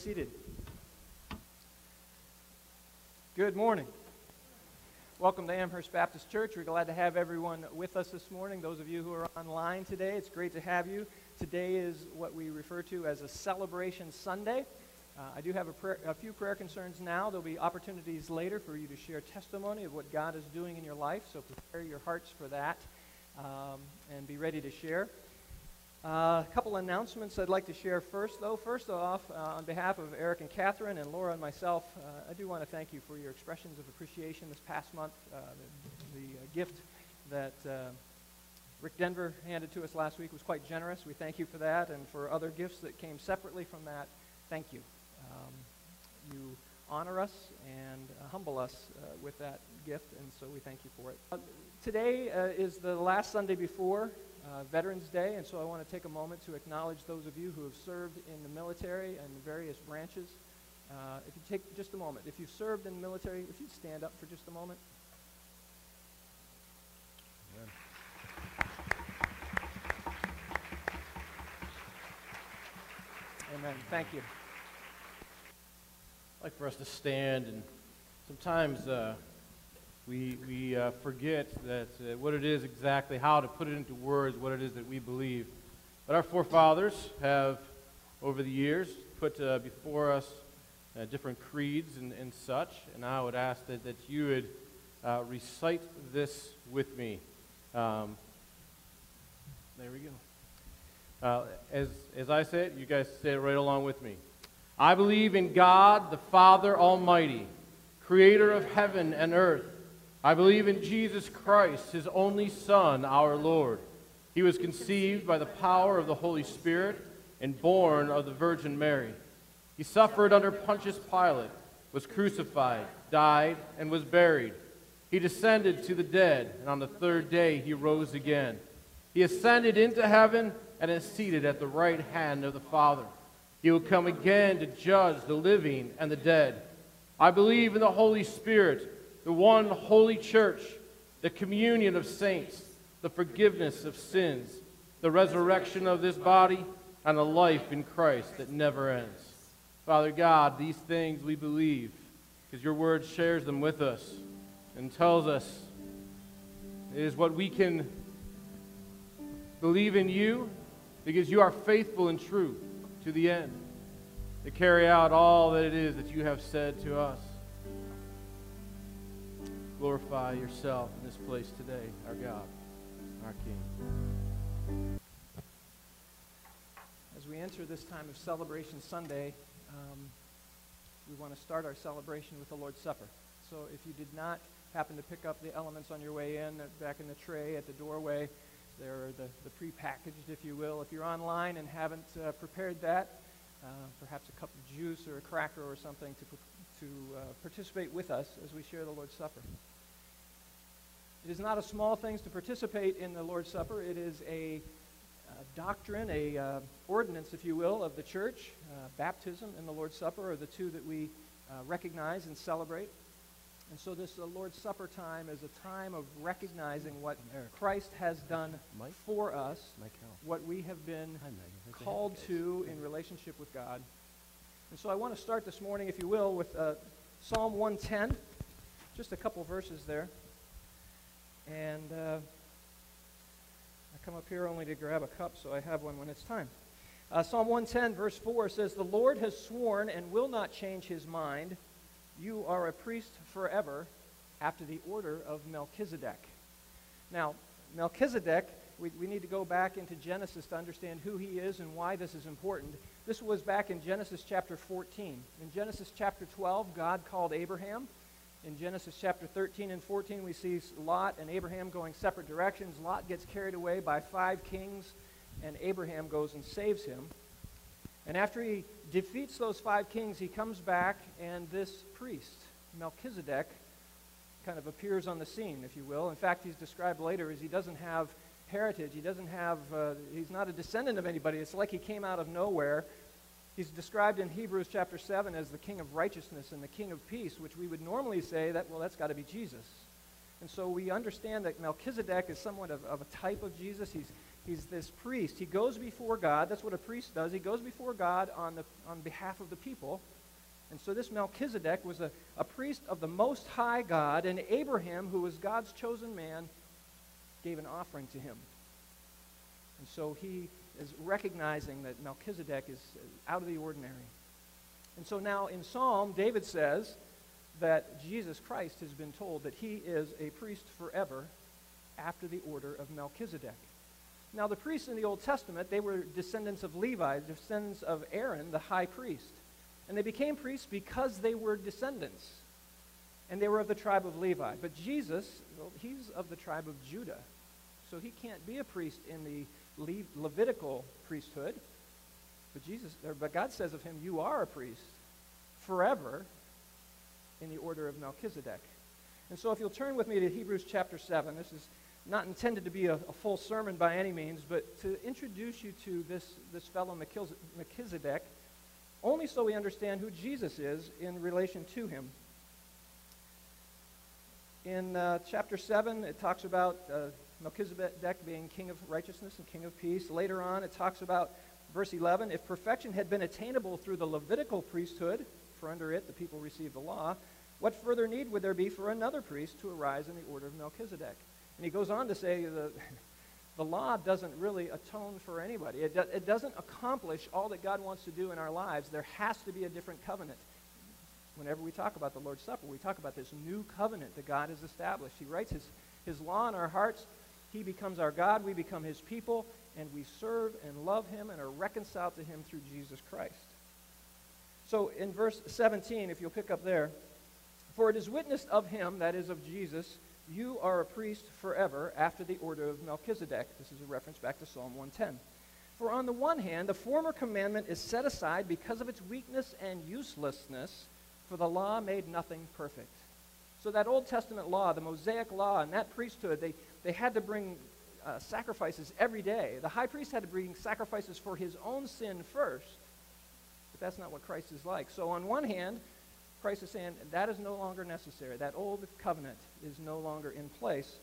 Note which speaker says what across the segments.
Speaker 1: seated. Good morning. Welcome to Amherst Baptist Church. We're glad to have everyone with us this morning. Those of you who are online today, it's great to have you. Today is what we refer to as a celebration Sunday. I do have a few prayer concerns now. There'll be opportunities later for you to share testimony of what God is doing in your life, so prepare your hearts for that and be ready to share. A couple announcements I'd like to share first, though. First off, on behalf of Eric and Catherine and Laura and myself, I do want to thank you for your expressions of appreciation this past month. The gift that Rick Denver handed to us last week was quite generous. We thank you for that, and for other gifts that came separately from that, thank you. You honor us and humble us with that gift, and so we thank you for it. Today is the last Sunday before Veterans Day, and so I want to take a moment to acknowledge those of you who have served in the military and various branches. If you take just a moment, if you've served in the military, if you'd stand up for just a moment. Amen. Thank you.
Speaker 2: I'd like for us to stand, and sometimes we forget that what it is exactly, how to put it into words, what it is that we believe. But our forefathers have, over the years, put before us different creeds and such, and I would ask that you would recite this with me. There we go. As I say it, you guys say it right along with me. I believe in God, the Father Almighty, creator of heaven and earth. I believe in Jesus Christ, his only Son, our Lord. He was conceived by the power of the Holy Spirit and born of the Virgin Mary. He suffered under Pontius Pilate, was crucified, died, and was buried. He descended to the dead, and on the third day he rose again. He ascended into heaven and is seated at the right hand of the Father. He will come again to judge the living and the dead. I believe in the Holy Spirit, the one holy church, the communion of saints, the forgiveness of sins, the resurrection of this body, and a life in Christ that never ends. Father God, these things we believe because your word shares them with us and tells us it is what we can believe in you because you are faithful and true to the end, to carry out all that it is that you have said to us. Glorify yourself in this place today, our God, our King.
Speaker 1: As we enter this time of Celebration Sunday, we want to start our celebration with the Lord's Supper. So if you did not happen to pick up the elements on your way in, back in the tray at the doorway, they're the pre-packaged, if you will. If you're online and haven't prepared that, perhaps a cup of juice or a cracker or something to participate with us as we share the Lord's Supper. It is not a small thing to participate in the Lord's Supper. It is a doctrine, a ordinance, if you will, of the church. Baptism and the Lord's Supper are the two that we recognize and celebrate. And so this Lord's Supper time is a time of recognizing what Christ has done for us, what we have been called to in relationship with God. And so I want to start this morning, if you will, with Psalm 110, just a couple verses there. And I come up here only to grab a cup, so I have one when it's time. Psalm 110, verse 4 says, "The Lord has sworn and will not change his mind. You are a priest forever after the order of Melchizedek." Now, Melchizedek, we need to go back into Genesis to understand who he is and why this is important. This was back in Genesis chapter 14. In Genesis chapter 12, God called Abraham. In Genesis chapter 13 and 14, we see Lot and Abraham going separate directions. Lot gets carried away by 5 kings, and Abraham goes and saves him. And after he defeats those 5 kings, he comes back, and this priest, Melchizedek, kind of appears on the scene, if you will. In fact, he's described later as he doesn't have heritage. He's not a descendant of anybody. It's like he came out of nowhere. He's described in Hebrews chapter 7 as the king of righteousness and the king of peace, which we would normally say that's got to be Jesus. And so we understand that Melchizedek is somewhat of a type of Jesus. He's this priest. He goes before God. That's what a priest does. He goes before God on behalf of the people. And so this Melchizedek was a priest of the Most High God, and Abraham, who was God's chosen man, gave an offering to him. And so he is recognizing that Melchizedek is out of the ordinary. And so now in Psalm, David says that Jesus Christ has been told that he is a priest forever after the order of Melchizedek. Now the priests in the Old Testament, they were descendants of Levi, descendants of Aaron, the high priest. And they became priests because they were descendants. And they were of the tribe of Levi. But Jesus, well, he's of the tribe of Judah. So he can't be a priest in the Levitical priesthood. But God says of him, you are a priest forever in the order of Melchizedek. And so if you'll turn with me to Hebrews chapter 7, this is not intended to be a full sermon by any means, but to introduce you to this fellow Melchizedek, only so we understand who Jesus is in relation to him. In chapter 7, it talks about Melchizedek being king of righteousness and king of peace. Later on, it talks about, verse 11, if perfection had been attainable through the Levitical priesthood, for under it the people received the law, what further need would there be for another priest to arise in the order of Melchizedek? And he goes on to say the law doesn't really atone for anybody. It doesn't accomplish all that God wants to do in our lives. There has to be a different covenant. Whenever we talk about the Lord's Supper, we talk about this new covenant that God has established. He writes his law in our hearts. He becomes our God. We become his people. And we serve and love him and are reconciled to him through Jesus Christ. So in verse 17, if you'll pick up there, for it is witnessed of him, that is of Jesus, you are a priest forever after the order of Melchizedek. This is a reference back to Psalm 110. For on the one hand, the former commandment is set aside because of its weakness and uselessness, for the law made nothing perfect. So that Old Testament law, the Mosaic law, and that priesthood, they had to bring sacrifices every day. The high priest had to bring sacrifices for his own sin first. But that's not what Christ is like. So on one hand, Christ is saying that is no longer necessary. That old covenant is no longer in place.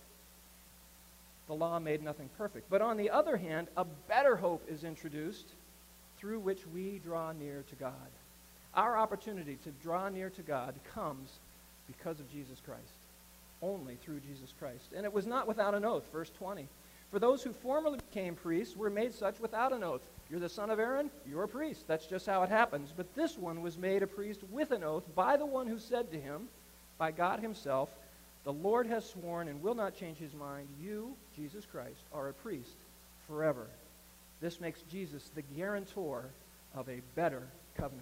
Speaker 1: The law made nothing perfect. But on the other hand, a better hope is introduced through which we draw near to God. Our opportunity to draw near to God comes because of Jesus Christ. Only through Jesus Christ. And it was not without an oath, verse 20. For those who formerly became priests were made such without an oath. You're the son of Aaron, you're a priest. That's just how it happens. But this one was made a priest with an oath by the one who said to him, by God himself, the Lord has sworn and will not change his mind. You, Jesus Christ, are a priest forever. This makes Jesus the guarantor of a better covenant.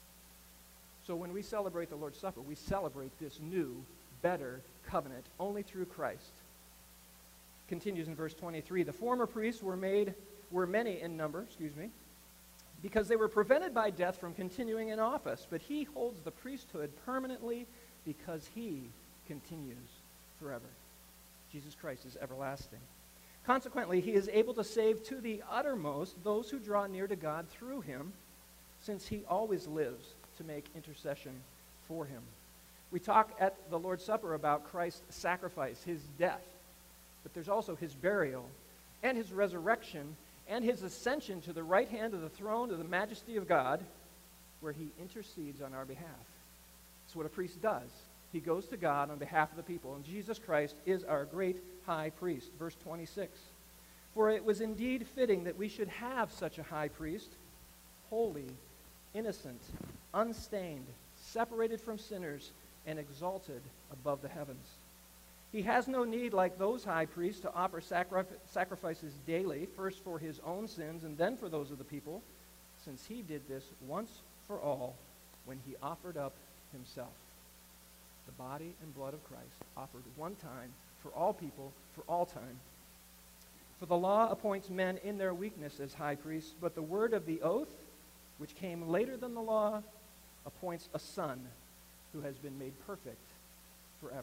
Speaker 1: So when we celebrate the Lord's Supper, we celebrate this new, better covenant only through Christ. Continues in verse 23, the former priests were many in number, because they were prevented by death from continuing in office, but he holds the priesthood permanently because he continues forever. Jesus Christ is everlasting. Consequently, he is able to save to the uttermost those who draw near to God through him, since he always lives to make intercession for him. We talk at the Lord's Supper about Christ's sacrifice, his death, but there's also his burial and his resurrection and his ascension to the right hand of the throne of the majesty of God, where he intercedes on our behalf. That's what a priest does. He goes to God on behalf of the people, and Jesus Christ is our great high priest. Verse 26, for it was indeed fitting that we should have such a high priest, holy, innocent, unstained, separated from sinners, and exalted above the heavens. He has no need, like those high priests, to offer sacrifices daily, first for his own sins and then for those of the people, since he did this once for all when he offered up himself. The body and blood of Christ offered one time for all people for all time. For the law appoints men in their weakness as high priests, but the word of the oath, which came later than the law, appoints a son who has been made perfect forever.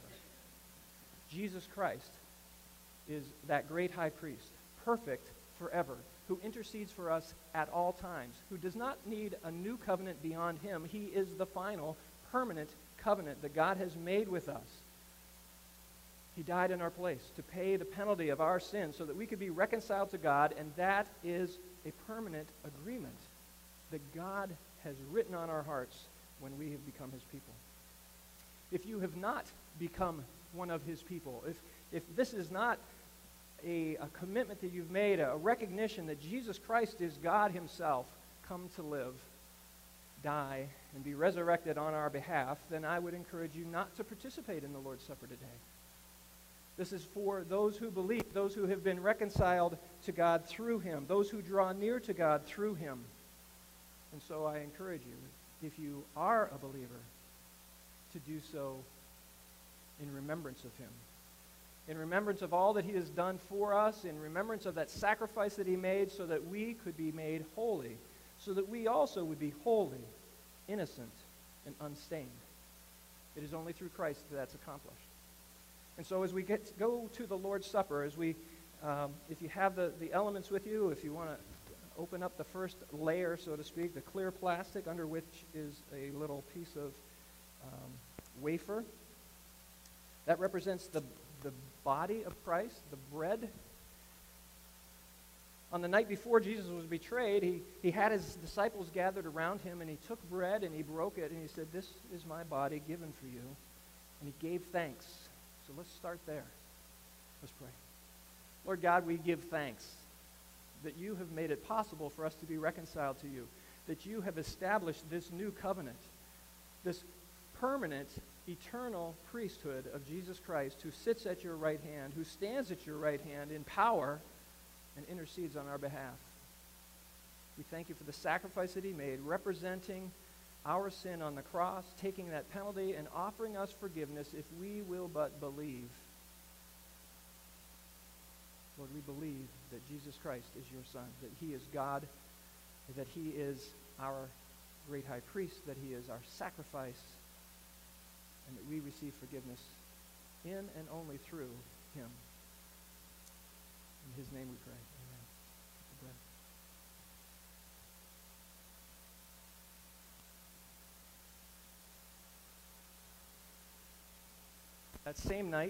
Speaker 1: Jesus Christ is that great high priest, perfect forever, who intercedes for us at all times, who does not need a new covenant beyond him. He is the final, permanent covenant that God has made with us. He died in our place to pay the penalty of our sin so that we could be reconciled to God, and that is a permanent agreement that God has written on our hearts when we have become his people. If you have not become one of his people, if this is not a commitment that you've made, a recognition that Jesus Christ is God himself, come to live, die, and be resurrected on our behalf, then I would encourage you not to participate in the Lord's Supper today. This is for those who believe, those who have been reconciled to God through him, those who draw near to God through him. And so I encourage you, if you are a believer, to do so in remembrance of him, in remembrance of all that he has done for us, in remembrance of that sacrifice that he made so that we could be made holy, so that we also would be holy, innocent, and unstained. It is only through Christ that that's accomplished. And so as we go to the Lord's Supper, as we, if you have the elements with you, if you want to open up the first layer, so to speak, the clear plastic under which is a little piece of wafer, that represents the body of Christ, the bread. On the night before Jesus was betrayed, he had his disciples gathered around him, and he took bread and he broke it, and he said, "This is my body given for you." And he gave thanks. So let's start there. Let's pray. Lord God, we give thanks that you have made it possible for us to be reconciled to you, that you have established this new covenant, this permanent, eternal priesthood of Jesus Christ, who sits at your right hand, who stands at your right hand in power and intercedes on our behalf. We thank you for the sacrifice that he made, representing our sin on the cross, taking that penalty and offering us forgiveness if we will but believe. Lord, we believe that Jesus Christ is your Son, that he is God, that he is our great high priest, that he is our sacrifice, and that we receive forgiveness in and only through him. In his name we pray. Amen. Take the bread. That same night,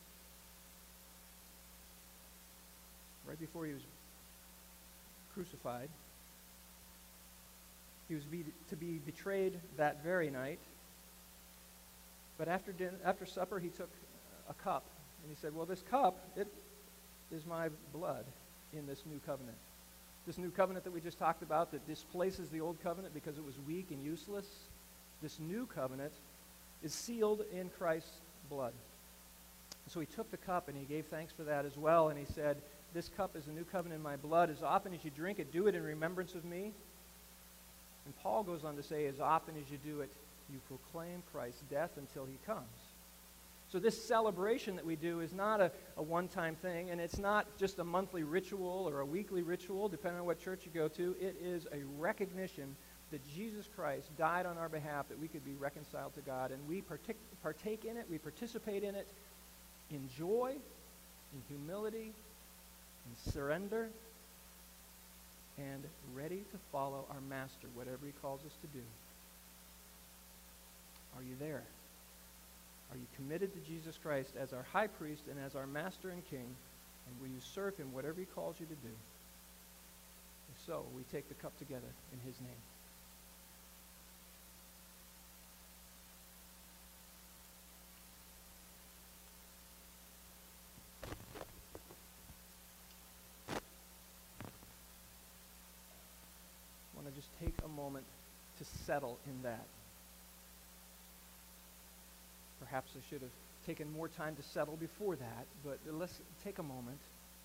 Speaker 1: right before he was crucified, he was to be betrayed that very night. But after supper, he took a cup, and he said, "Well, this cup, it is my blood in this new covenant. This new covenant that we just talked about that displaces the old covenant because it was weak and useless. This new covenant is sealed in Christ's blood." So he took the cup and he gave thanks for that as well, and he said, "This cup is a new covenant in my blood. As often as you drink it, do it in remembrance of me." And Paul goes on to say, as often as you do it, you proclaim Christ's death until he comes. So this celebration that we do is not a one-time thing, and it's not just a monthly ritual or a weekly ritual, depending on what church you go to. It is a recognition that Jesus Christ died on our behalf, that we could be reconciled to God, and we partake in it, we participate in it in joy, in humility, in surrender, and ready to follow our Master, whatever he calls us to do. Are you there? Are you committed to Jesus Christ as our high priest and as our Master and King? And will you serve him whatever he calls you to do? If so, we take the cup together in his name. I want to just take a moment to settle in that. Perhaps I should have taken more time to settle before that, but let's take a moment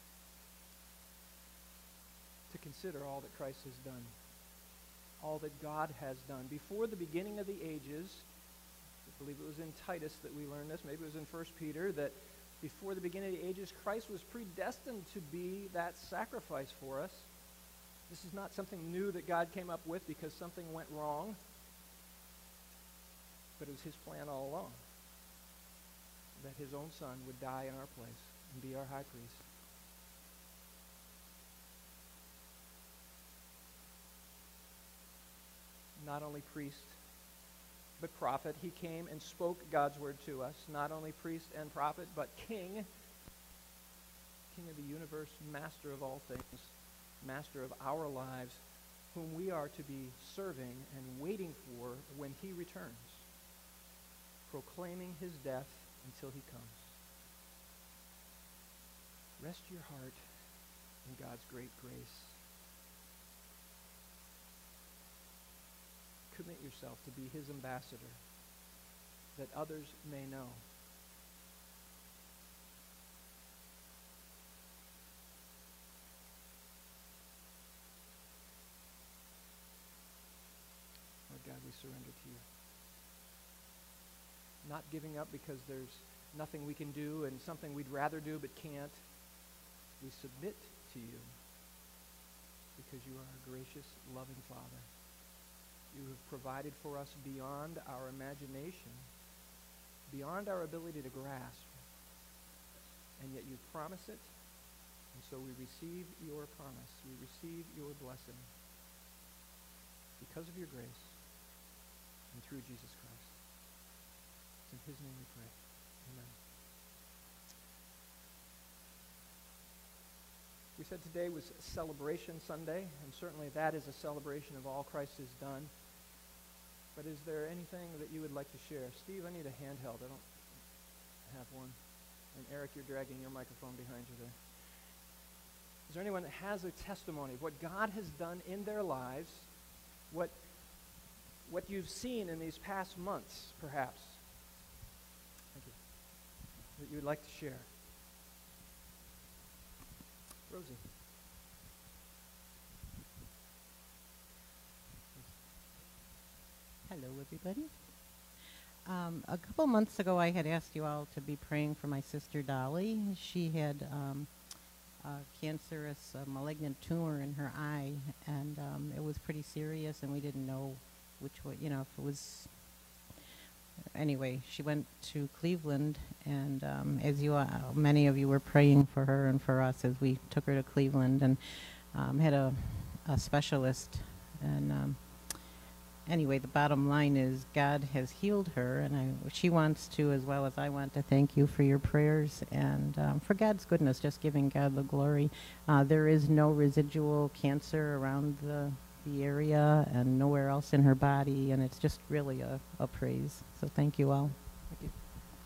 Speaker 1: to consider all that Christ has done, all that God has done. Before the beginning of the ages, I believe it was in Titus that we learned this, maybe it was in 1 Peter, that before the beginning of the ages, Christ was predestined to be that sacrifice for us. This is not something new that God came up with because something went wrong, but it was his plan all along, that his own Son would die in our place and be our high priest. Not only priest, but prophet. He came and spoke God's word to us, not only priest and prophet, but king, king of the universe, master of all things, master of our lives, whom we are to be serving and waiting for when he returns, proclaiming his death until he comes. Rest your heart in God's great grace. Commit yourself to be his ambassador, that others may know. Lord God, we surrender to you. Not giving up because there's nothing we can do and something we'd rather do but can't. We submit to you because you are a gracious, loving Father. You have provided for us beyond our imagination, beyond our ability to grasp, and yet you promise it, and so we receive your promise. We receive your blessing because of your grace and through Jesus Christ. It's in his name we pray. Amen. We said today was Celebration Sunday, and certainly that is a celebration of all Christ has done. But is there anything that you would like to share? Steve, I need a handheld. I don't have one. And Eric, you're dragging your microphone behind you there. Is there anyone that has a testimony of what God has done in their lives, what you've seen in these past months, perhaps? Thank you. That you would like to share? Rosie.
Speaker 3: Hello, everybody. A couple months ago, I had asked you all to be praying for my sister Dolly. She had a cancerous, malignant tumor in her eye, and it was pretty serious, and we didn't know which way, if it was. Anyway, she went to Cleveland, and as you, many of you were praying for her and for us as we took her to Cleveland, and had a specialist, and anyway, the bottom line is God has healed her, and she wants to, as well as I want to thank you for your prayers and for God's goodness, just giving God the glory. There is no residual cancer around the area and nowhere else in her body, and it's just really a praise. So thank you all.
Speaker 1: Thank you.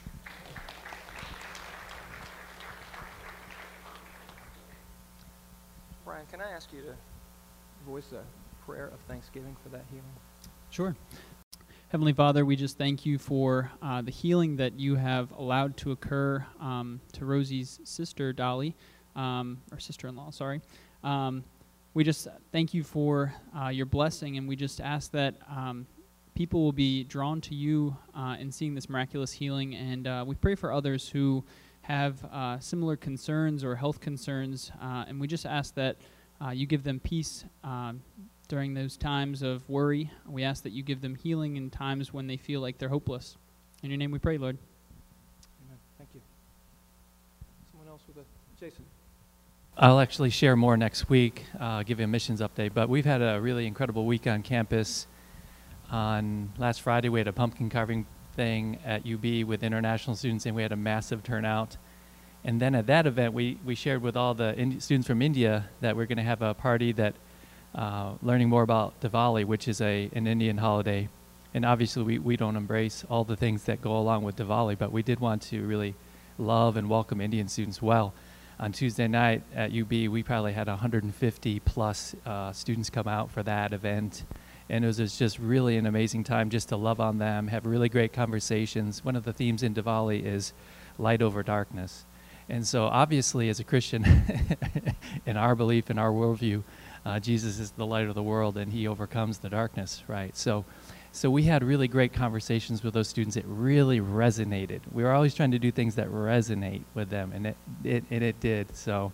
Speaker 1: Brian, can I ask you to voice a prayer of thanksgiving for that healing?
Speaker 4: Sure. Heavenly Father, we just thank you for the healing that you have allowed to occur to Rosie's sister, Dolly, or sister-in-law, sorry. We just thank you for your blessing, and we just ask that people will be drawn to you in seeing this miraculous healing, and we pray for others who have similar concerns or health concerns, and we just ask that you give them peace during those times of worry. We ask that you give them healing in times when they feel like they're hopeless. In your name we pray, Lord.
Speaker 1: Amen. Thank you. Someone else with a... Jason.
Speaker 5: I'll actually share more next week, give you a missions update, but we've had a really incredible week on campus. On last Friday, we had a pumpkin carving thing at UB with international students, and we had a massive turnout. And then at that event, we shared with all the students from India that we're going to have a party that learning more about Diwali, which is an Indian holiday. And obviously, we don't embrace all the things that go along with Diwali, but we did want to really love and welcome Indian students well. On Tuesday night at UB, we probably had 150 plus students come out for that event. And it was just really an amazing time just to love on them, have really great conversations. One of the themes in Diwali is light over darkness. And so obviously as a Christian, in our belief, in our worldview, Jesus is the light of the world and he overcomes the darkness, right? So we had really great conversations with those students. It really resonated. We were always trying to do things that resonate with them, and it did. So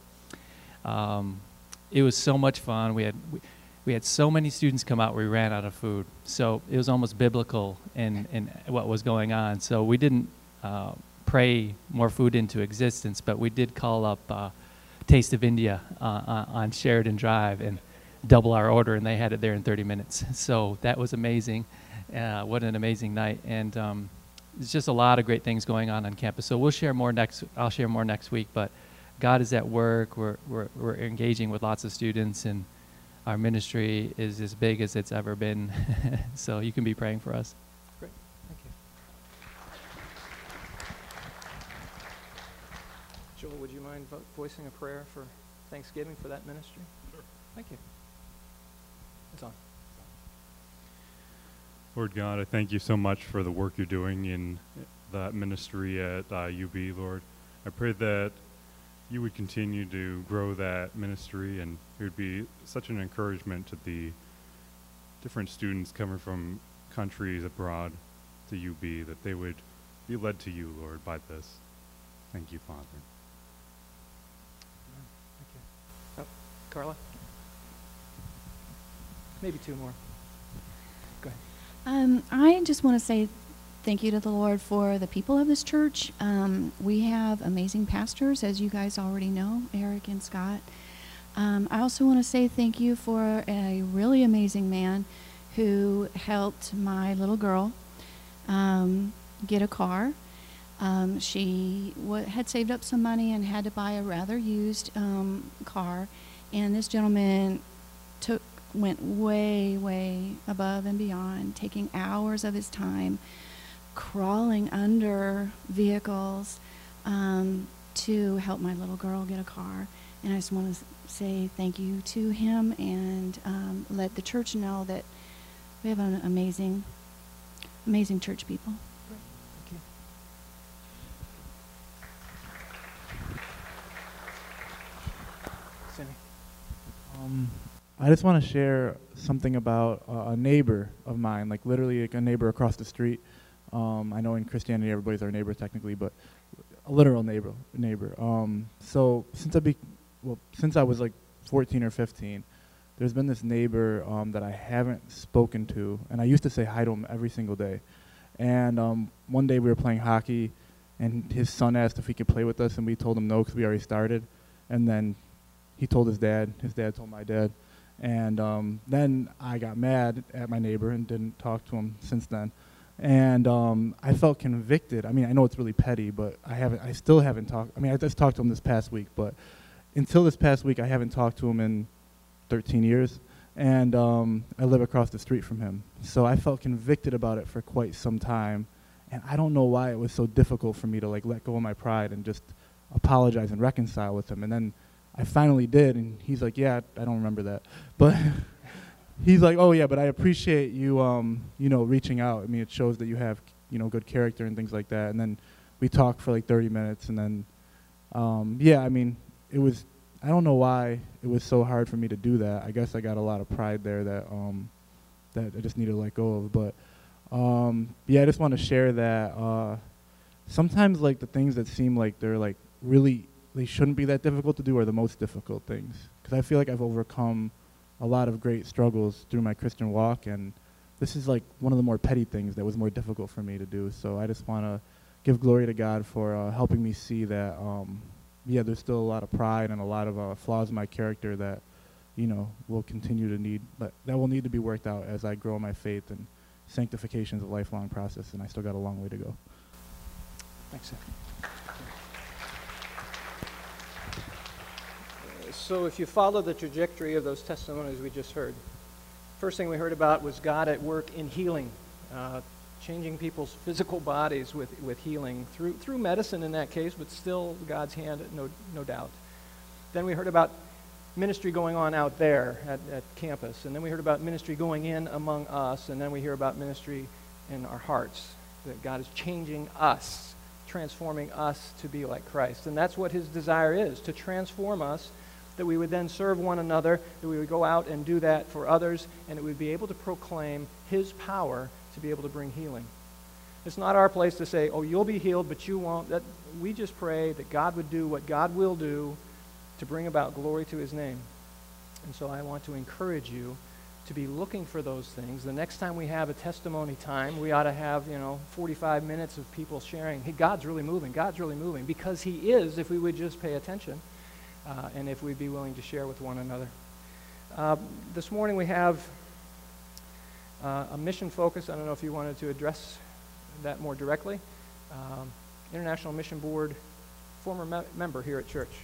Speaker 5: it was so much fun. We had so many students come out, we ran out of food. So it was almost biblical in what was going on. So we didn't pray more food into existence, but we did call up Taste of India on Sheridan Drive and double our order, and they had it there in 30 minutes. So that was amazing. What an amazing night. And there's just a lot of great things going on campus. So I'll share more next week, but God is at work. We're engaging with lots of students, and our ministry is as big as it's ever been. So you can be praying for us.
Speaker 1: Great. Thank you. Joel, would you mind voicing a prayer for Thanksgiving for that ministry? Sure. Thank you. It's on.
Speaker 6: Lord God, I thank you so much for the work you're doing in that ministry at UB, Lord. I pray that you would continue to grow that ministry, and it would be such an encouragement to the different students coming from countries abroad to UB, that they would be led to you, Lord, by this. Thank you, Father.
Speaker 1: Thank you. Oh, Carla? Maybe two more. Go ahead.
Speaker 7: I just want to say thank you to the Lord for the people of this church. We have amazing pastors, as you guys already know, Eric and Scott. I also want to say thank you for a really amazing man who helped my little girl get a car. She had saved up some money and had to buy a rather used car, and this gentleman went way, way above and beyond, taking hours of his time crawling under vehicles to help my little girl get a car. And I just want to say thank you to him, and let the church know that we have an amazing, amazing church people.
Speaker 1: Great. Thank you. Cindy?
Speaker 8: I just want to share something about a neighbor of mine, like literally like a neighbor across the street. I know in Christianity everybody's our neighbor technically, but a literal neighbor. So since I was like 14 or 15, there's been this neighbor that I haven't spoken to, and I used to say hi to him every single day. And one day we were playing hockey, and his son asked if he could play with us, and we told him no because we already started. And then he told his dad told my dad. And then I got mad at my neighbor and didn't talk to him since then. And I felt convicted. I mean, I know it's really petty, but I still haven't talked. I mean, I just talked to him this past week, but until this past week, I haven't talked to him in 13 years. And I live across the street from him. So I felt convicted about it for quite some time. And I don't know why it was so difficult for me to like let go of my pride and just apologize and reconcile with him. And then I finally did, and he's like, yeah, I don't remember that. But he's like, oh, yeah, but I appreciate you, reaching out. I mean, it shows that you have, good character and things like that. And then we talked for like 30 minutes, and then, I mean, I don't know why it was so hard for me to do that. I guess I got a lot of pride there that I just need to let go of. But, I just want to share that sometimes, like, the things that seem like they're, like, really, they shouldn't be that difficult to do are the most difficult things. Because I feel like I've overcome a lot of great struggles through my Christian walk, and this is like one of the more petty things that was more difficult for me to do. So I just want to give glory to God for helping me see that, there's still a lot of pride and a lot of flaws in my character that, will continue to need, but that will need to be worked out as I grow in my faith, and sanctification is a lifelong process, and I still got a long way to go.
Speaker 1: Thanks, sir. So if you follow the trajectory of those testimonies we just heard, first thing we heard about was God at work in healing, changing people's physical bodies with healing through medicine in that case, but still God's hand, no doubt. Then we heard about ministry going on out there at campus, and then we heard about ministry going in among us, and then we hear about ministry in our hearts, that God is changing us, transforming us to be like Christ. And that's what his desire is, to transform us, that we would then serve one another, that we would go out and do that for others, and that we would be able to proclaim his power to be able to bring healing. It's not our place to say, oh, you'll be healed, but you won't. We just pray that God would do what God will do to bring about glory to his name. And so I want to encourage you to be looking for those things. The next time we have a testimony time, we ought to have, 45 minutes of people sharing, hey, God's really moving, because he is, if we would just pay attention. And if we'd be willing to share with one another. This morning we have A mission focus, I don't know if you wanted to address that more directly. International Mission Board, former member here at church.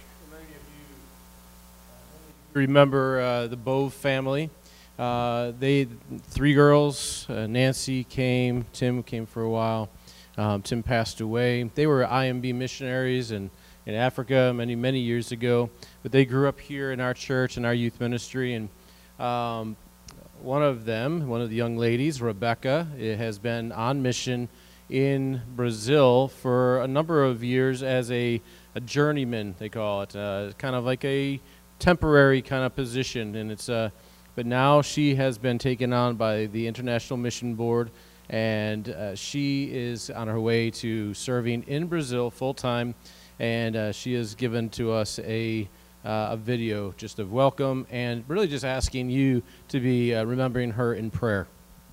Speaker 2: Remember the Bove family. They 3 girls. Nancy came. Tim came for a while. Tim passed away. They were IMB missionaries in Africa many years ago. But they grew up here in our church and our youth ministry. And one of the young ladies, Rebecca, has been on mission in Brazil for a number of years as a journeyman, they call it, kind of like a temporary kind of position. And it's but now she has been taken on by the International Mission Board, and she is on her way to serving in Brazil full time. And she has given to us a video just of welcome and really just asking you to be remembering her in prayer.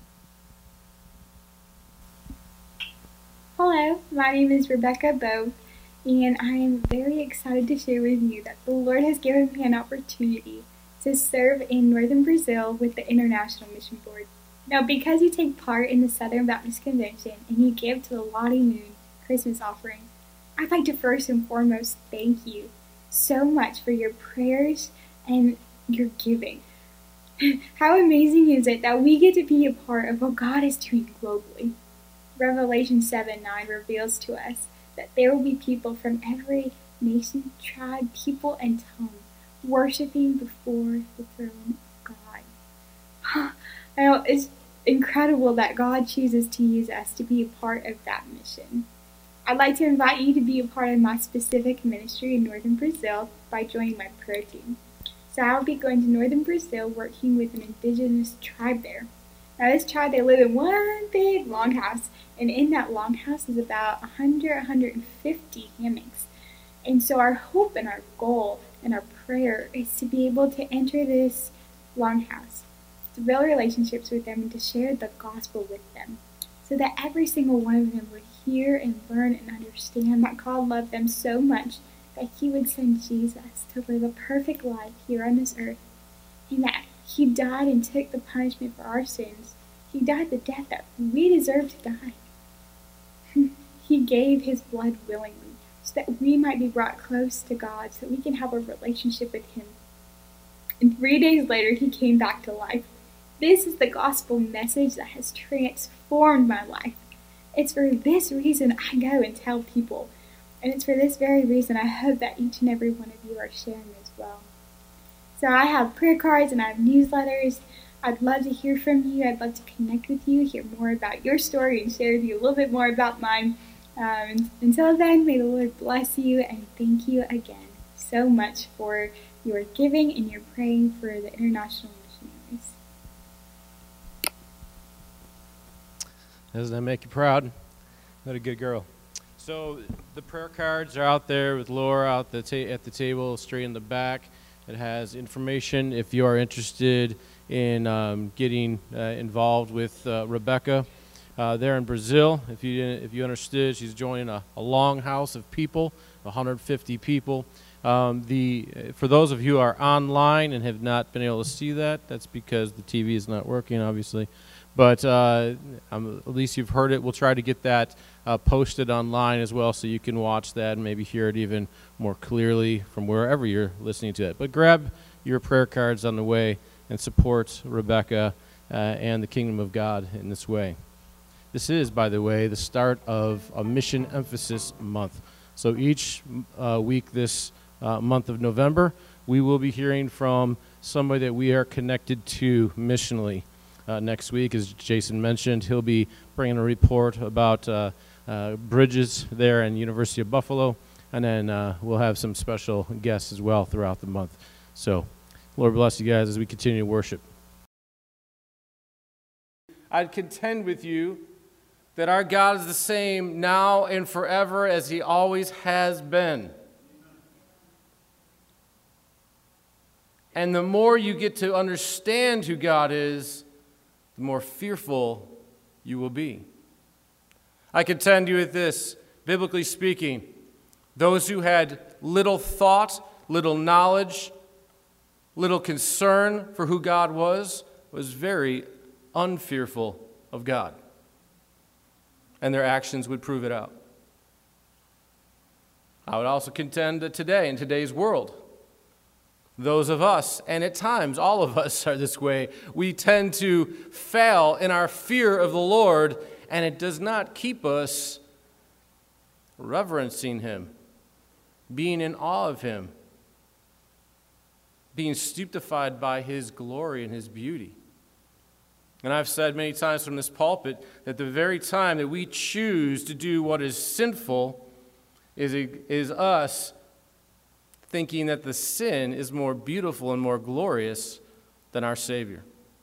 Speaker 9: Hello, my name is Rebecca Bove, and I am very excited to share with you that the Lord has given me an opportunity to serve in northern Brazil with the International Mission Board. Now, because you take part in the Southern Baptist Convention and you give to the Lottie Moon Christmas offering, I'd like to first and foremost thank you so much for your prayers and your giving. How amazing is it that we get to be a part of what God is doing globally? Revelation 7:9 reveals to us that there will be people from every nation, tribe, people, and tongue worshiping before the throne of God. I know it's incredible that God chooses to use us to be a part of that mission. I'd like to invite you to be a part of my specific ministry in northern Brazil by joining my prayer team. So I'll be going to northern Brazil working with an indigenous tribe there. Now this tribe, they live in one big longhouse, and in that longhouse is about 150 hammocks. And so our hope and our goal and our prayer is to be able to enter this longhouse, to build relationships with them and to share the gospel with them, so that every single one of them would hear and learn and understand that God loved them so much that He would send Jesus to live a perfect life here on this earth, and that He died and took the punishment for our sins. He died the death that we deserve to die. He gave His blood willingly so that we might be brought close to God, so that we can have a relationship with Him. And 3 days later, He came back to life. This is the gospel message that has transformed my life. It's for this reason I go and tell people. And it's for this very reason I hope that each and every one of you are sharing as well. So I have prayer cards and I have newsletters. I'd love to hear from you. I'd love to connect with you, hear more about your story, and share with you a little bit more about mine. Until then, may the Lord bless you, and thank you again so much for your giving and your praying for the international missionaries.
Speaker 2: Doesn't that make you proud? What a good girl. So the prayer cards are out there with Laura out at the table, straight in the back. It has information if you are interested in getting involved with Rebecca there in Brazil. If you understood, she's joining a longhouse of people, 150 people. For those of you who are online and have not been able to see that, that's because the TV is not working, obviously. But at least you've heard it. We'll try to get that posted online as well, so you can watch that and maybe hear it even more clearly from wherever you're listening to it. But grab your prayer cards on the way and support Rebecca and the Kingdom of God in this way. This is, by the way, the start of a Mission Emphasis Month. So each week this month of November, we will be hearing from somebody that we are connected to missionally. Next week, as Jason mentioned, he'll be bringing a report about bridges there in University of Buffalo, and then we'll have some special guests as well throughout the month. So, Lord bless you guys as we continue to worship. I'd contend with you that our God is the same now and forever as He always has been. And the more you get to understand who God is, the more fearful you will be. I contend you with this, biblically speaking, those who had little thought, little knowledge, little concern for who God was very
Speaker 10: unfearful of God. And their actions would prove it out. I would also contend that today, in today's world, those of us, and at times all of us are this way, we tend to fail in our fear of the Lord, and it does not keep us reverencing Him, being in awe of Him, being stupefied by His glory and His beauty. And I've said many times from this pulpit that the very time that we choose to do what is sinful is us thinking that the sin is more beautiful and more glorious than our Savior.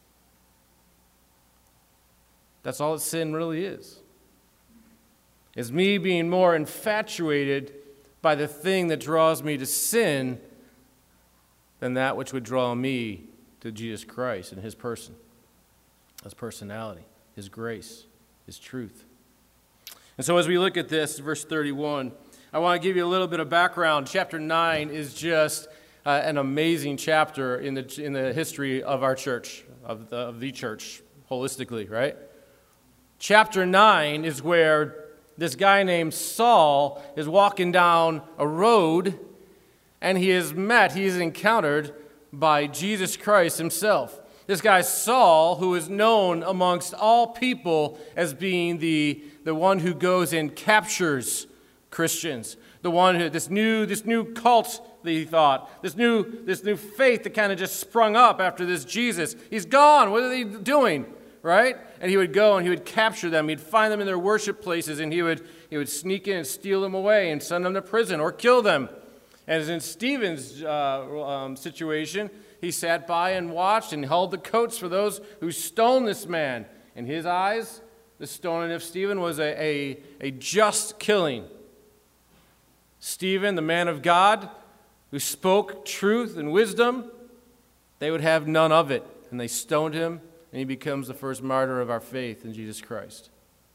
Speaker 10: That's all that sin really is. It's me being more infatuated by the thing that draws me to sin than that which would draw me to Jesus Christ and His person, His personality, His grace, His truth. And so as we look at this, verse 31, I want to give you a little bit of background. Chapter 9 is just an amazing chapter in the history of our church, of the church, holistically, right? Chapter 9 is where this guy named Saul is walking down a road, and he is encountered by Jesus Christ Himself. This guy Saul, who is known amongst all people as being the one who goes and captures Christians, the one who this new cult that he thought, this new faith that kind of just sprung up after this Jesus. He's gone. What are they doing? Right? And he would go and he would capture them. He'd find them in their worship places, and he would sneak in and steal them away and send them to prison or kill them. And as in Stephen's situation, he sat by and watched and held the coats for those who stoned this man. In his eyes, the stoning of Stephen was a just killing. Stephen, the man of God, who spoke truth and wisdom, they would have none of it. And they stoned him, and he becomes the first martyr of our faith in Jesus Christ.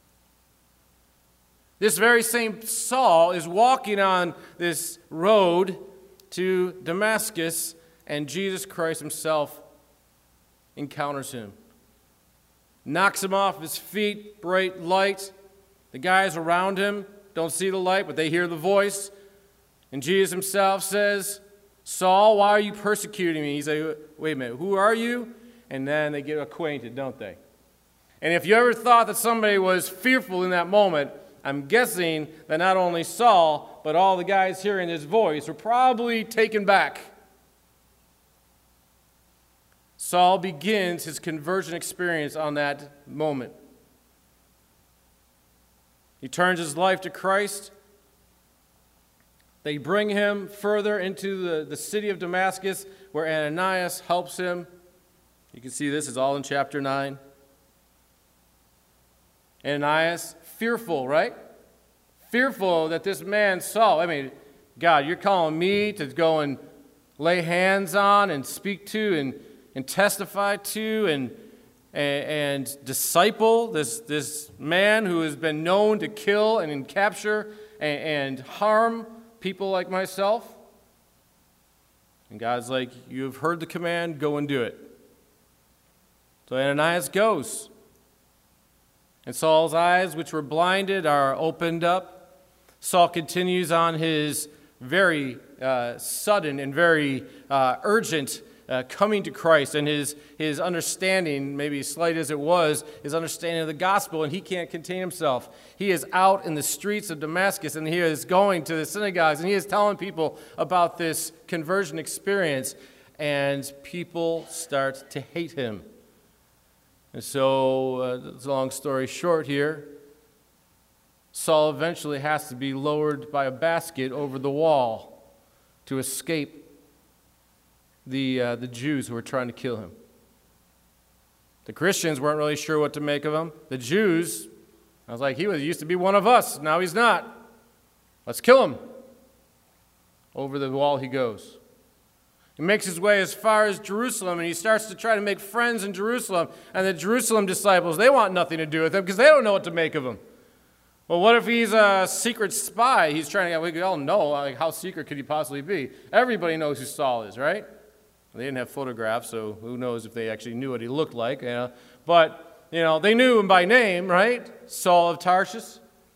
Speaker 10: This very same Saul is walking on this road to Damascus, and Jesus Christ Himself encounters him. Knocks him off his feet, bright light. The guys around him don't see the light, but they hear the voice. And Jesus Himself says, Saul, why are you persecuting me? He's like, wait a minute, who are you? And then they get acquainted, don't they? And if you ever thought that somebody was fearful in that moment, I'm guessing that not only Saul, but all the guys hearing his voice were probably taken back. Saul begins his conversion experience on that moment. He turns his life to Christ. They bring him further into the city of Damascus, where Ananias helps him. You can see this is all in chapter 9. Ananias, fearful, right? Fearful that this man Saul, God, you're calling me to go and lay hands on and speak to and testify to and disciple this man who has been known to kill and capture and harm people like myself. And God's like, you have heard the command, go and do it. So Ananias goes. And Saul's eyes, which were blinded, are opened up. Saul continues on his very sudden and very urgent coming to Christ, and his understanding, maybe slight as it was, his understanding of the gospel, and he can't contain himself. He is out in the streets of Damascus, and he is going to the synagogues, and he is telling people about this conversion experience, and people start to hate him. And so, long story short here, Saul eventually has to be lowered by a basket over the wall to escape the Jews who were trying to kill him. The Christians weren't really sure what to make of him. The Jews, I was like, he used to be one of us. Now he's not. Let's kill him. Over the wall he goes. He makes his way as far as Jerusalem, and he starts to try to make friends in Jerusalem. And the Jerusalem disciples, they want nothing to do with him because they don't know what to make of him. Well, what if he's a secret spy? He's trying to, we all know, how secret could he possibly be? Everybody knows who Saul is, right? They didn't have photographs, so who knows if they actually knew what he looked like. But, they knew him by name, right? Saul of Tarsus.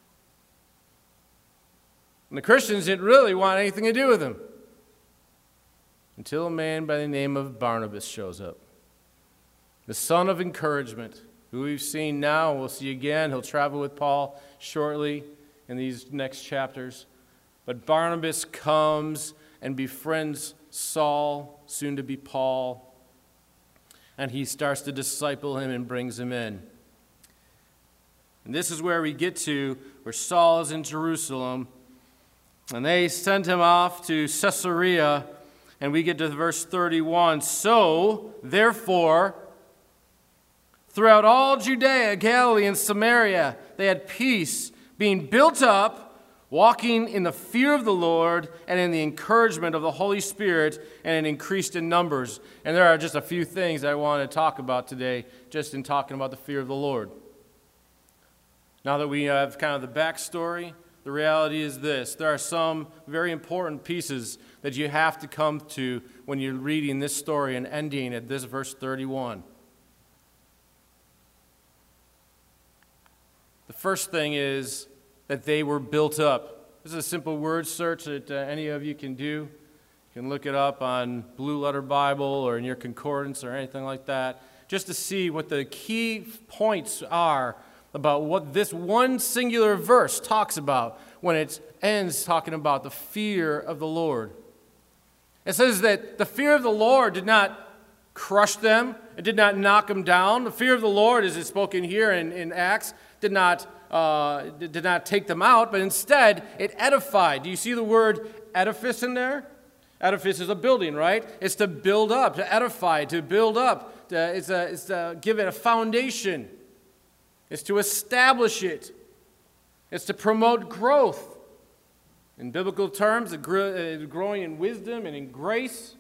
Speaker 10: And the Christians didn't really want anything to do with him until a man by the name of Barnabas shows up. The son of encouragement, who we've seen now and we'll see again. He'll travel with Paul shortly in these next chapters. But Barnabas comes and befriends Saul, soon to be Paul, and he starts to disciple him and brings him in. And this is where we get to where Saul is in Jerusalem, and they send him off to Caesarea, and we get to verse 31. So, therefore, throughout all Judea, Galilee, and Samaria, they had peace, being built up, walking in the fear of the Lord and in the encouragement of the Holy Spirit, and increased in numbers. And there are just a few things I want to talk about today, just in talking about the fear of the Lord. Now that we have kind of the backstory, the reality is this. There are some very important pieces that you have to come to when you're reading this story and ending at this verse 31. The first thing is that they were built up. This is a simple word search that any of you can do. You can look it up on Blue Letter Bible or in your concordance or anything like that, just to see what the key points are about what this one singular verse talks about when it ends talking about the fear of the Lord. It says that the fear of the Lord did not crush them. It did not knock them down. The fear of the Lord, as it's spoken here in Acts, did not take them out, but instead it edified. Do you see the word edifice in there? Edifice is a building, right? It's to build up, to edify, to build up. It's to give it a foundation. It's to establish it. It's to promote growth. In biblical terms, growing in wisdom and in grace.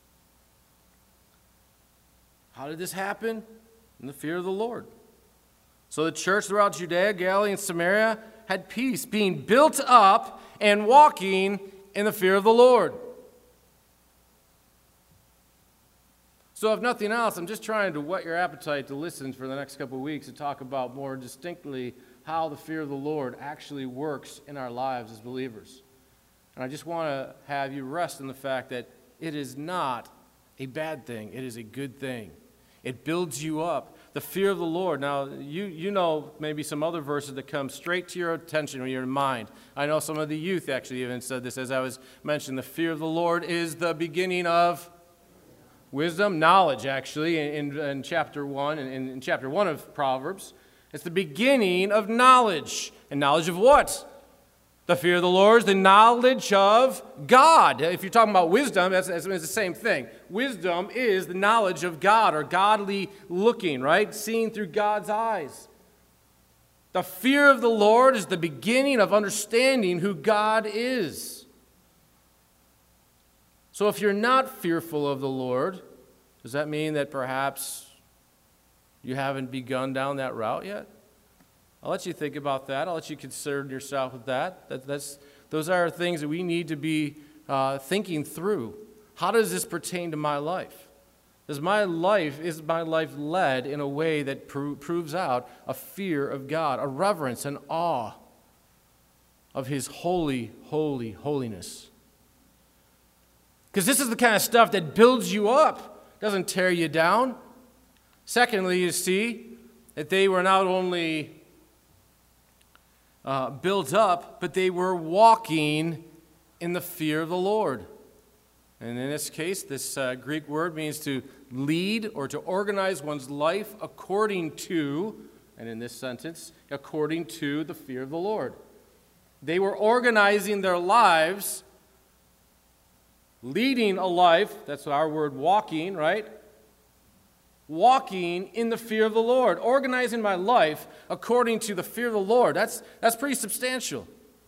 Speaker 10: How did this happen? In the fear of the Lord. So the church throughout Judea, Galilee, and Samaria had peace, being built up and walking in the fear of the Lord. So if nothing else, I'm just trying to whet your appetite to listen for the next couple of weeks to talk about more distinctly how the fear of the Lord actually works in our lives as believers. And I just want to have you rest in the fact that it is not a bad thing. It is a good thing. It builds you up. The fear of the Lord. Now, you know maybe some other verses that come straight to your attention or your mind. I know some of the youth actually even said this as I was mentioning. The fear of the Lord is the beginning of wisdom, knowledge, actually, in chapter 1, in chapter 1 of Proverbs. It's the beginning of knowledge. And knowledge of what? The fear of the Lord is the knowledge of God. If you're talking about wisdom, it's the same thing. Wisdom is the knowledge of God, or godly looking, right? Seeing through God's eyes. The fear of the Lord is the beginning of understanding who God is. So if you're not fearful of the Lord, does that mean that perhaps you haven't begun down that route yet? I'll let you think about that. I'll let you concern yourself with that. Those are things that we need to be thinking through. How does this pertain to my life? Is my life led in a way that proves out a fear of God, a reverence and awe of His holy, holy, holiness? Because this is the kind of stuff that builds you up, doesn't tear you down. Secondly, you see that they were not only built up, but they were walking in the fear of the Lord. And in this case, this Greek word means to lead or to organize one's life according to, and in this sentence, according to the fear of the Lord. They were organizing their lives, leading a life, that's our word walking, right? Walking in the fear of the Lord, organizing my life according to the fear of the Lord. That's pretty substantial.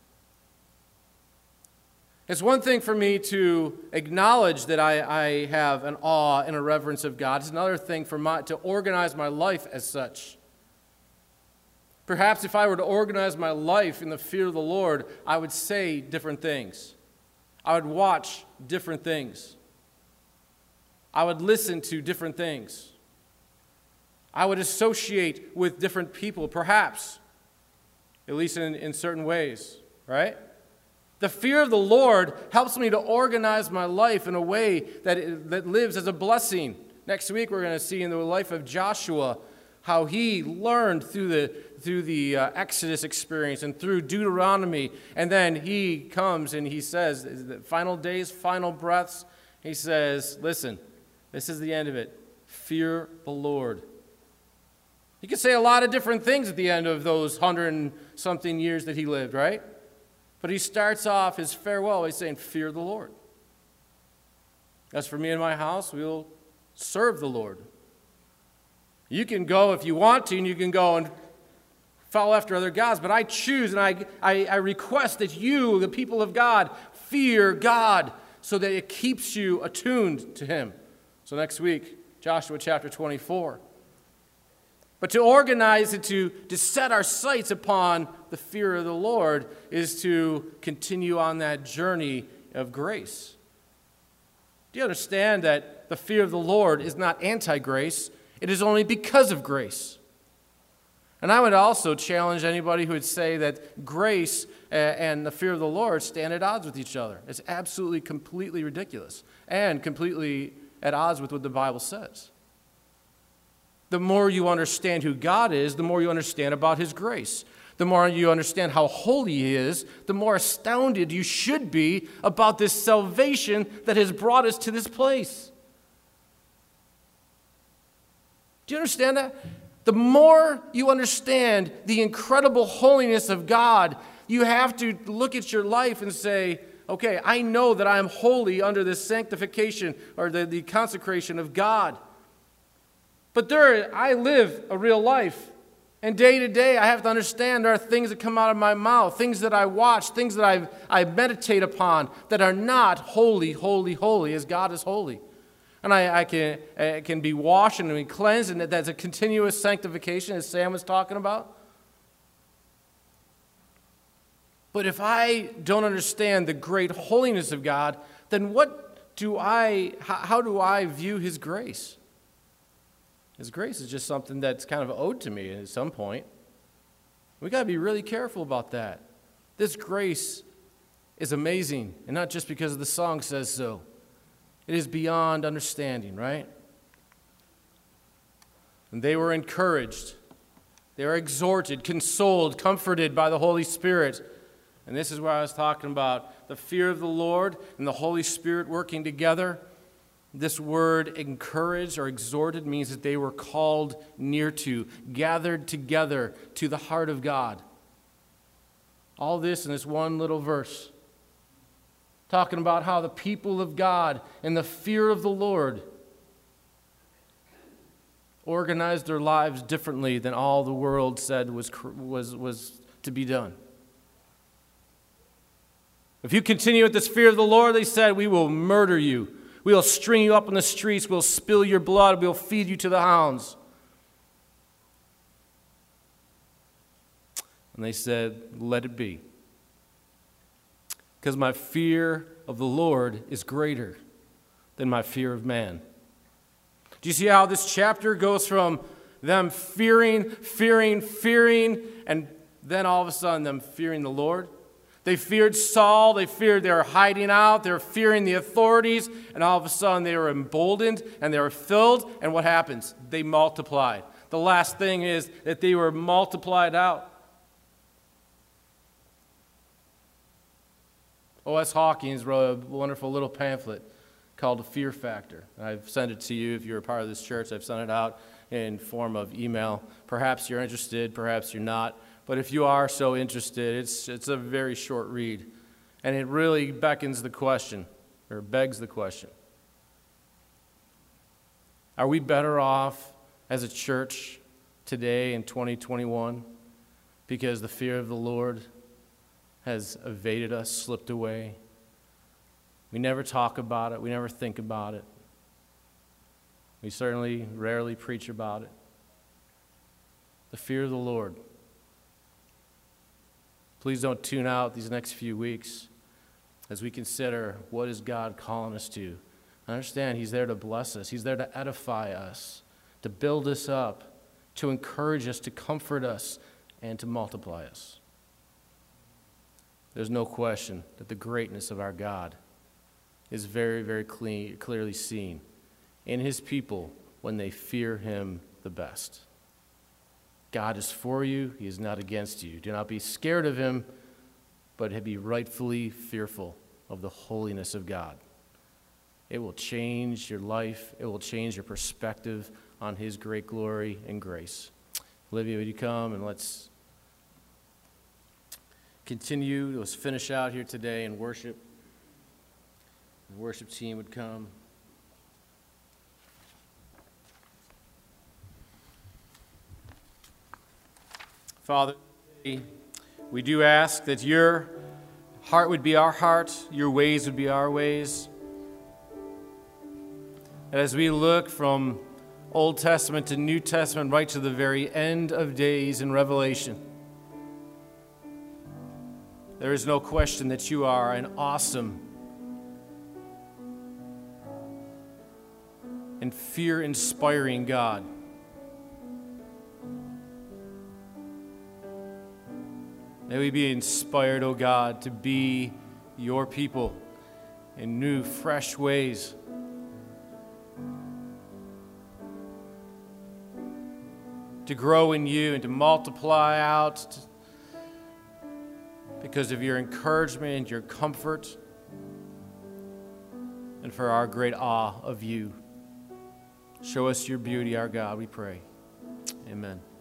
Speaker 10: It's one thing for me to acknowledge that I have an awe and a reverence of God. It's another thing to organize my life as such. Perhaps if I were to organize my life in the fear of the Lord, I would say different things. I would watch different things. I would listen to different things. I would associate with different people, perhaps, at least in certain ways, right? The fear of the Lord helps me to organize my life in a way that lives as a blessing. Next week, we're going to see in the life of Joshua how he learned through the Exodus experience and through Deuteronomy. And then he comes and he says, the final days, final breaths, he says, listen, this is the end of it. Fear the Lord. He could say a lot of different things at the end of those 100-something years that he lived, right? But he starts off his farewell by saying, fear the Lord. As for me and my house, we will serve the Lord. You can go if you want to, and you can go and follow after other gods, but I choose and I request that you, the people of God, fear God so that it keeps you attuned to Him. So next week, Joshua chapter 24. But to organize and to set our sights upon the fear of the Lord is to continue on that journey of grace. Do you understand that the fear of the Lord is not anti-grace? It is only because of grace. And I would also challenge anybody who would say that grace and the fear of the Lord stand at odds with each other. It's absolutely, completely ridiculous and completely at odds with what the Bible says. The more you understand who God is, the more you understand about His grace. The more you understand how holy He is, the more astounded you should be about this salvation that has brought us to this place. Do you understand that? The more you understand the incredible holiness of God, you have to look at your life and say, okay, I know that I am holy under this sanctification or the consecration of God. But I live a real life. And day to day, I have to understand there are things that come out of my mouth, things that I watch, things that I meditate upon that are not holy, holy, holy as God is holy. And I can be washed and be cleansed, and that's a continuous sanctification, as Sam was talking about. But if I don't understand the great holiness of God, then how do I view His grace? His grace is just something that's kind of owed to me at some point. We've got to be really careful about that. This grace is amazing, and not just because the song says so. It is beyond understanding, right? And they were encouraged. They were exhorted, consoled, comforted by the Holy Spirit. And this is where I was talking about the fear of the Lord and the Holy Spirit working together. This word encouraged or exhorted means that they were called near to, gathered together to the heart of God. All this in this one little verse. Talking about how the people of God and the fear of the Lord organized their lives differently than all the world said was to be done. If you continue with this fear of the Lord, they said, we will murder you. We will string you up in the streets. We'll spill your blood. We'll feed you to the hounds. And they said, let it be. Because my fear of the Lord is greater than my fear of man. Do you see how this chapter goes from them fearing, and then all of a sudden them fearing the Lord? They feared Saul, they feared they were hiding out, they were fearing the authorities, and all of a sudden they were emboldened and they were filled, and what happens? They multiplied. The last thing is that they were multiplied out. O.S. Hawkins wrote a wonderful little pamphlet called The Fear Factor. I've sent it to you if you're a part of this church. I've sent it out in form of email. Perhaps you're interested, perhaps you're not. But if you are so interested, it's a very short read. And it really begs the question. Are we better off as a church today in 2021 because the fear of the Lord has evaded us, slipped away? We never talk about it. We never think about it. We certainly rarely preach about it. The fear of the Lord. Please don't tune out these next few weeks as we consider what is God calling us to. I understand He's there to bless us. He's there to edify us, to build us up, to encourage us, to comfort us, and to multiply us. There's no question that the greatness of our God is very, very clearly seen in His people when they fear Him the best. God is for you. He is not against you. Do not be scared of Him, but be rightfully fearful of the holiness of God. It will change your life. It will change your perspective on His great glory and grace. Olivia, would you come and let's continue. Let's finish out here today in worship. The worship team would come. Father, we do ask that your heart would be our heart, your ways would be our ways. As we look from Old Testament to New Testament, right to the very end of days in Revelation, there is no question that you are an awesome and fear-inspiring God. May we be inspired, O God, to be your people in new, fresh ways. To grow in you and to multiply out because of your encouragement, your comfort, and for our great awe of you. Show us your beauty, our God, we pray. Amen.